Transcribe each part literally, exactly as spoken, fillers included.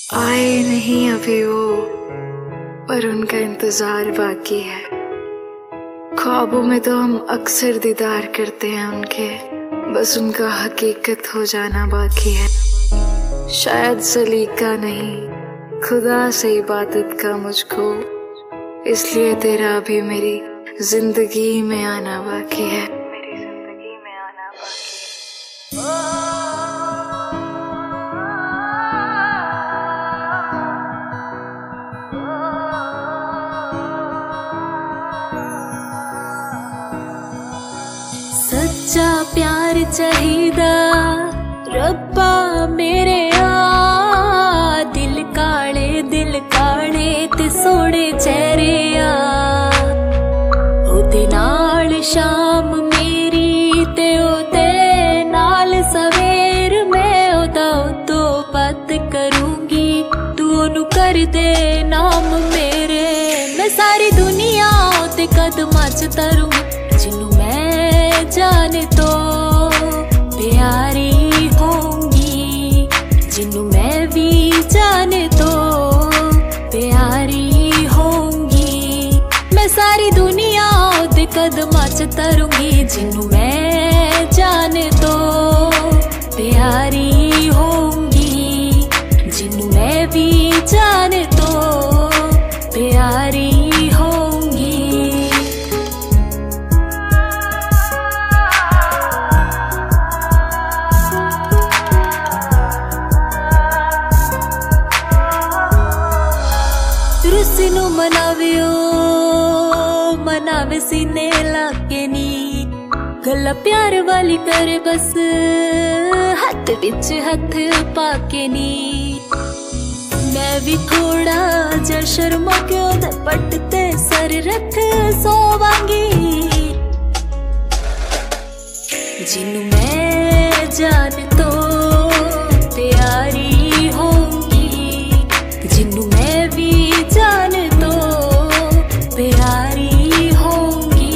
आए नहीं अभी वो, पर उनका इंतजार बाकी है। ख्वाबों में तो हम अक्सर दीदार करते हैं उनके, बस उनका हकीकत हो जाना बाकी है। शायद सलीका नहीं, खुदा से इबादत का मुझको, इसलिए तेरा अभी मेरी जिंदगी में आना बाकी है। मेरी जिंदगी में आना बाकी है। सच्चा प्यार चाहिदा रब्बा मेरे आ, दिल काले दिल काले ते सोने चेहरे आ, ओदे नाल शाम मेरी ते ओदे नाल सवेर मैं ओदा तो बात करूंगी, तू ओनू कर दे नाम मेरे। मैं सारी दुनिया ओदे कदमां च तरूंगी, जिन्नू मैं जाने तो प्यारी होंगी, जिन्नू मैं भी जाने तो प्यारी होंगी। मैं सारी दुनिया ओदे कदमां च तरूंगी, जिन्नू मैं जाने तो प्यारी होंगी, जिन्नू मैं भी जाने तो प्यारी होंगी। रुस्सनू मनावियो मनावे सीने लाके नी, गल्ला प्यार वाली करे बस हथ विच हथ पाके नी। मैं भी थोड़ा जा शर्मा क्यों दे पट ते सर रख सोवांगी, जिन्नू मैं जान तो प्यारी होंगी, जिन्नू मैं भी जान तो प्यारी होंगी।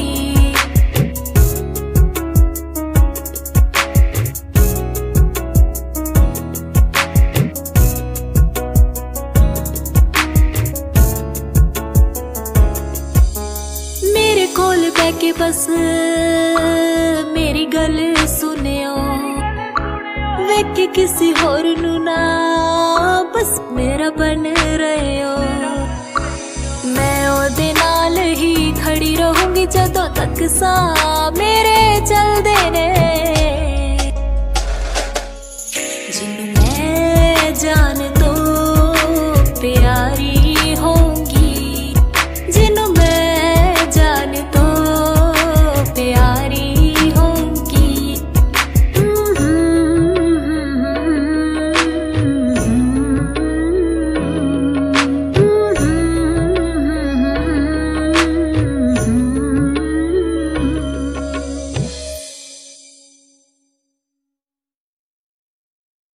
मेरे कोल बैके बस मेरी गल सुनियो, वेखे किसी होर नू ना बस मेरा बन रहे हो। मैं ओदे नाल ही खड़ी रहूंगी जदों तक सा मेरे चलदे ने।